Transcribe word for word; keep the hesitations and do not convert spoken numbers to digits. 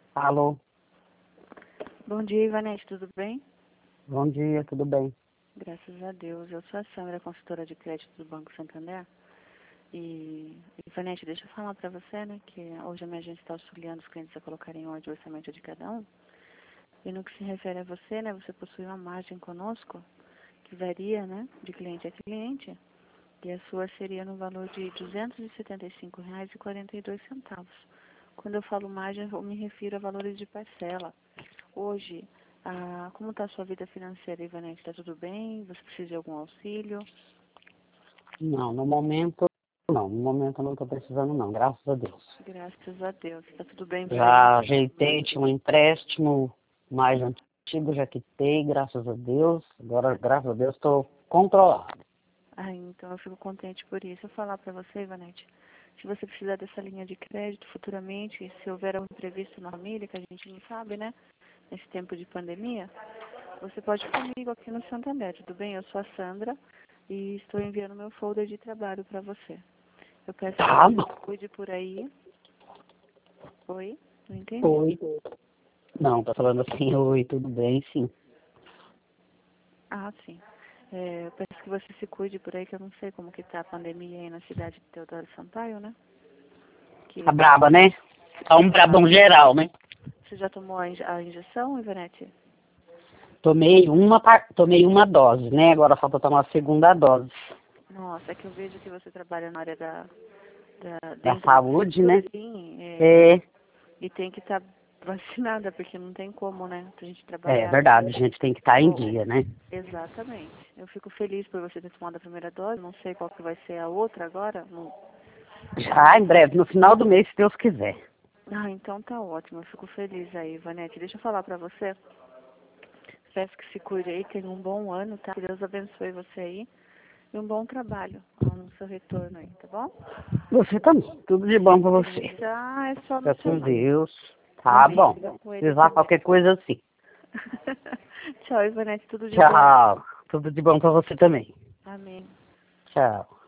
Alô, Bom dia, Ivanete, tudo bem? bom dia, tudo bem? Graças a Deus. Eu sou a Sandra, consultora de crédito do Banco Santander. E, Ivanete, deixa eu falar para você, né, que hoje a minha agência está auxiliando os clientes a colocarem em ordem o orçamento de cada um. E no que se refere a você, né, você possui uma margem conosco que varia, né, de cliente a cliente. E a sua seria no valor de duzentos e setenta e cinco reais e quarenta e dois centavos. Quando eu falo margem, eu me refiro a valores de parcela. Hoje, ah, como está a sua vida financeira, Ivanete? Está tudo bem? Você precisa de algum auxílio? Não, no momento não, no momento eu não estou precisando não, graças a Deus. Graças a Deus. Está tudo bem por aí? Já ajeitei, tinha um empréstimo mais antigo, já quitei, graças a Deus. Agora, graças a Deus, estou controlado. Ah, então eu fico contente por isso. Eu falar para você, Ivanete, se você precisar dessa linha de crédito futuramente, se houver algum imprevisto na família, que a gente não sabe, né, nesse tempo de pandemia, você pode ir comigo aqui no Santander, tudo bem? Eu sou a Sandra e estou enviando meu folder de trabalho para você. Eu peço que Tá você bom. se cuide por aí. Oi? Não entendi. Oi. Não, tá falando assim, oi, tudo bem, sim. Ah, sim. É, eu peço que você se cuide por aí, que eu não sei como que tá a pandemia aí na cidade de Teodoro Sampaio, né? Tá Que braba, né? Tá um brabão geral, né? você já tomou a, inje- a injeção, Ivanete? Tomei uma, par- tomei uma dose, né? Agora falta tomar a segunda dose. Nossa, é que eu vejo que você trabalha na área da, da Da dentro do saúde, seguro, né? assim, é, É, e tem que estar vacinada, porque não tem como, né? A gente é trabalhar. verdade, a gente tem que estar em Oh, dia, né? exatamente. Eu fico feliz por você ter tomado a primeira dose. Não sei qual que vai ser a outra agora. Não. Já em breve, no final do mês, se Deus quiser. Ah, então tá ótimo. Eu fico feliz aí, Vanete. Deixa eu falar pra você. Peço que se cuide aí, tenha um bom ano, tá? Que Deus abençoe você aí. E um bom trabalho no seu retorno aí, tá bom? Você também. Tudo de bom pra você. Ah, é só me Fica com chamar. Deus. Tá Amém. bom. Fica com Se ele precisar também. qualquer coisa assim. Tchau, Ivanete. Tudo de bom. Tchau. Tudo de bom pra você também. Amém. Tchau.